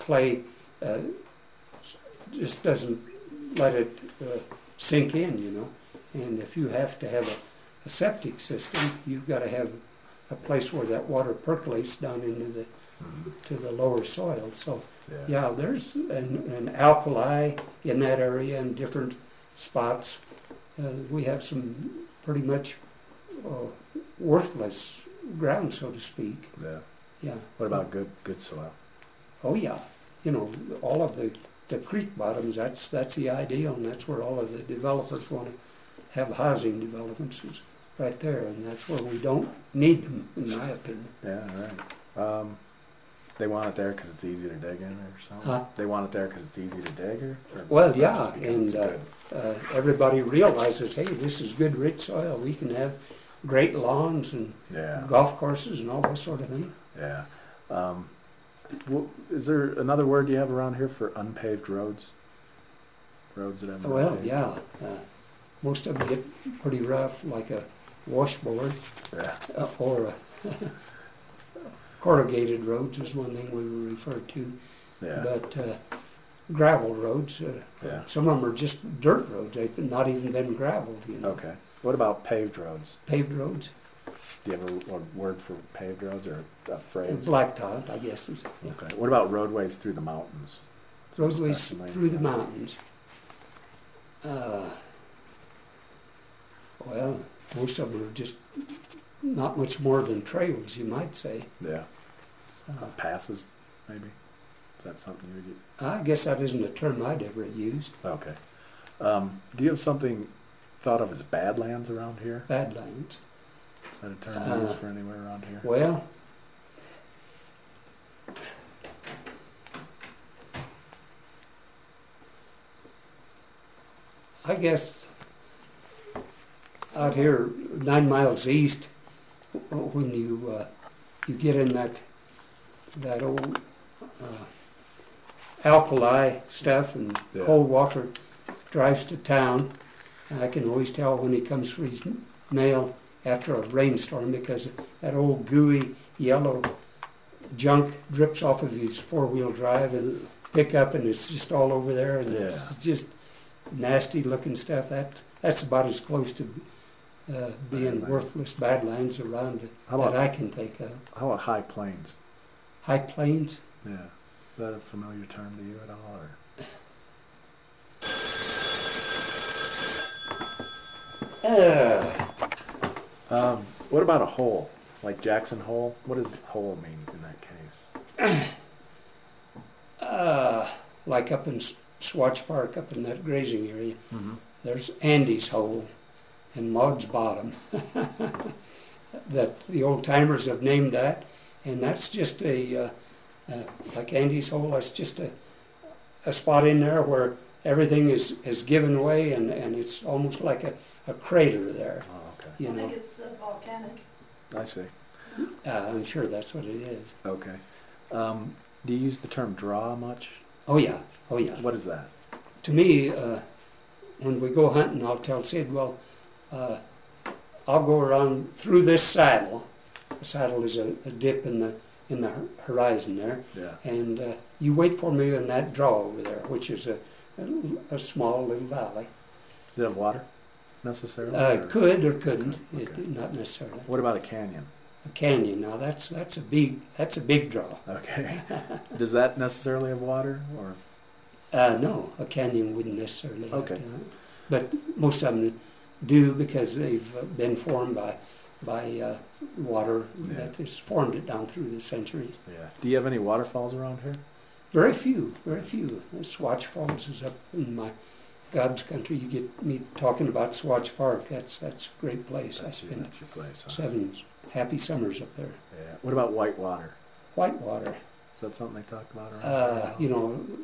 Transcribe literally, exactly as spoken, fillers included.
clay uh, just doesn't let it uh, sink in, you know. And if you have to have a, a septic system, you've got to have a place where that water percolates down into the mm-hmm. to the lower soil. So yeah, yeah there's an, an alkali in that area in different spots. Uh, we have some pretty much uh, worthless ground, so to speak. Yeah. Yeah. What about good good soil? Oh yeah, you know, all of the, the creek bottoms. That's that's the ideal, and that's where all of the developers want to have housing developments, is right there, and that's where we don't need them, in my opinion. Yeah, right. Um, they want it there because it's easy to dig in, or something. Huh? They want it there because it's easy to dig, or, or well, yeah, and uh, uh, everybody realizes, hey, this is good, rich soil. We can have great lawns and yeah. golf courses and all that sort of thing. Yeah. Um, w- is there another word you have around here for unpaved roads? Roads that have well, unpaved? yeah. Uh, most of them get pretty rough, like a washboard, yeah. uh, or a corrugated roads is one thing we would refer to. Yeah. But uh, gravel roads, uh, yeah. some of them are just dirt roads. They've not even been graveled, you know. Okay. What about paved roads? Paved roads? Do you have a, a word for paved roads, or a phrase? Blacktop, I guess. Is, yeah. Okay. What about roadways through the mountains? Roadways through the mountains. Uh, well, most of them are just not much more than trails, you might say. Yeah. Uh, Passes, maybe? Is that something you would use? I guess that isn't a term I'd ever used. Okay. Um, do you have something thought of as badlands around here? Badlands. Is that a term uh, used for anywhere around here? Well, I guess out here nine miles east, when you uh, you get in that that old uh, alkali stuff, and yeah. Cole Walker drives to town, and I can always tell when he comes for his mail after a rainstorm, because that old gooey yellow junk drips off of his four-wheel drive and pickup, and it's just all over there, and yeah. it's just nasty looking stuff. That that's about as close to uh, being Badlands. Worthless badlands around how about, that I can think of. How about high plains? High plains? Yeah. Is that a familiar term to you at all? Or? Uh, um, what about a hole? Like Jackson Hole? What does hole mean in that case? uh, like up in Swatch Park, up in that grazing area, mm-hmm. there's Andy's Hole and Maud's Bottom. That the old timers have named that, and that's just a uh, uh, like Andy's Hole. That's just a a spot in there where everything is, is given way, and, and it's almost like a, a crater there. Oh, okay. You I know, think it's uh, volcanic. I see. uh, I'm sure that's what it is. Okay. Um, do you use the term draw much? Oh yeah, oh yeah. What is that? To me, uh, when we go hunting, I'll tell Sid, well, uh, I'll go around through this saddle. The saddle is a, a dip in the in the horizon there, Yeah. and uh, you wait for me in that draw over there, which is a, a, a small little valley. Does it have water necessarily? Uh, or? Could or couldn't, Okay. it, not necessarily. What about a canyon? A canyon, now that's that's a big that's a big draw. Okay. Does that necessarily have water, or? Uh, no, a canyon wouldn't necessarily have Okay. to, but most of them do, because they've uh, been formed by by uh, water Yeah. that has formed it down through the centuries. Yeah. Do you have any waterfalls around here? Very few, very few. Uh, Swatch Falls is up in my God's country. You get me talking about Swatch Park. That's that's a great place. That's I your, spent that's your place. Huh? seven happy summers up there. Yeah. What about white water? Whitewater. Is that something they talk about around Uh, here? you know,